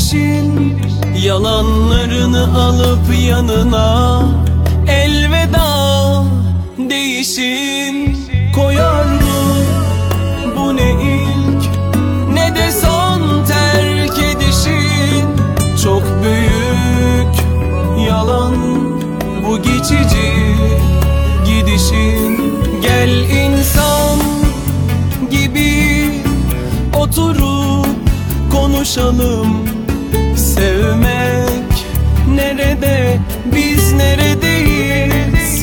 gidişin, yalanlarını alıp yanına elveda değişin. Koyar mı bu ne ilk ne de son terk edişin? Çok büyük yalan bu geçici gidişin. Gel insan gibi oturup konuşalım. Sevmek nerede, biz neredeyiz?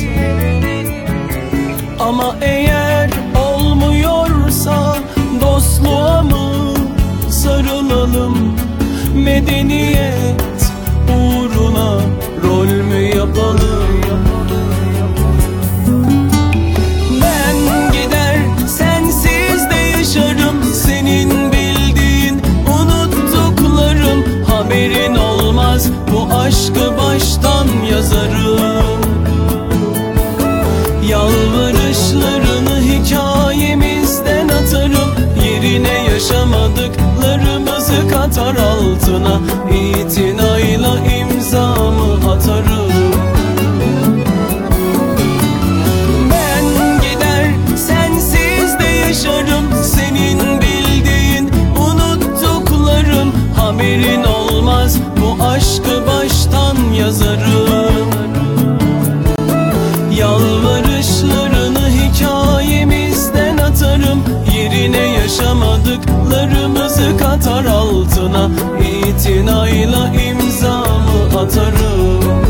Ama eğer olmuyorsa dostluğa mı sarılalım? Medeniyet uğruna rol mü yapalım? Ben gider sensiz de yaşarım. Senin bildiğin unuttuklarım. Haberin olmaz, bu aşkı baştan yazarım. Yalvarışlarını hikayemizden atarım. Yerine yaşamadıklarımızı katar altına. İtinayla imzamı atarım. Ben gider sensiz de yaşarım. Senin bildiğin unuttuklarım. Haberin olmaz, bu aşkı baştan yazarım. Yalvarışlarını hikayemizden atarım. Yerine yaşamadıklarımızı katar altına. İtinayla imzamı atarım.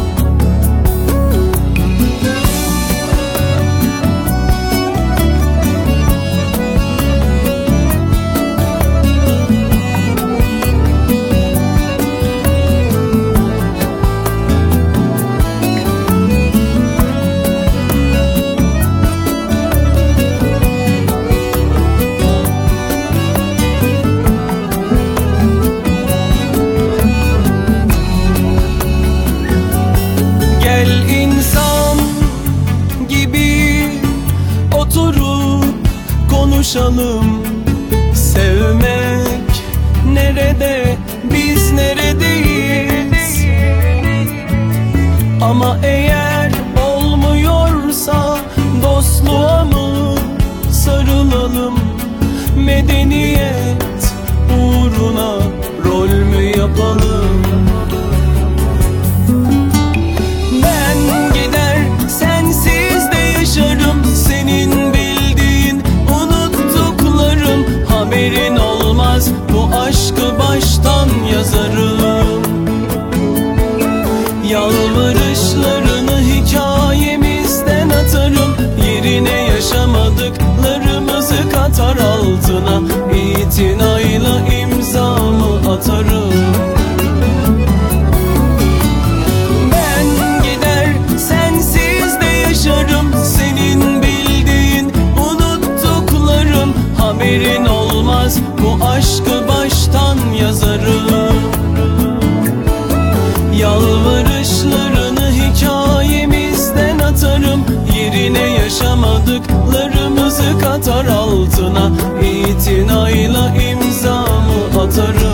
Oturup konuşalım. Sevmek nerede, biz neredeyiz? Ama eğer olmuyorsa dostluğa mı sarılalım? Medeniyet uğruna rol mü yapalım? Ben gider sensiz de yaşarım. Senin bildiğin unuttuklarım. Haberin olmaz, bu aşkı baştan yazarım. Yalvarışlarını hikayemizden atarım. Yerine yaşamadıklarımızı katar altına. İtinayla imzamı atarım. Ben gider sensiz de yaşarım. Senin bildiğin unuttuklarım. Haberin olmaz, bu aşkı baştan yazarım. Yalvarışlarını hikayemizden atarım. Yerine yaşamadıklarımızı katar altına. İtinayla imzamı atarım.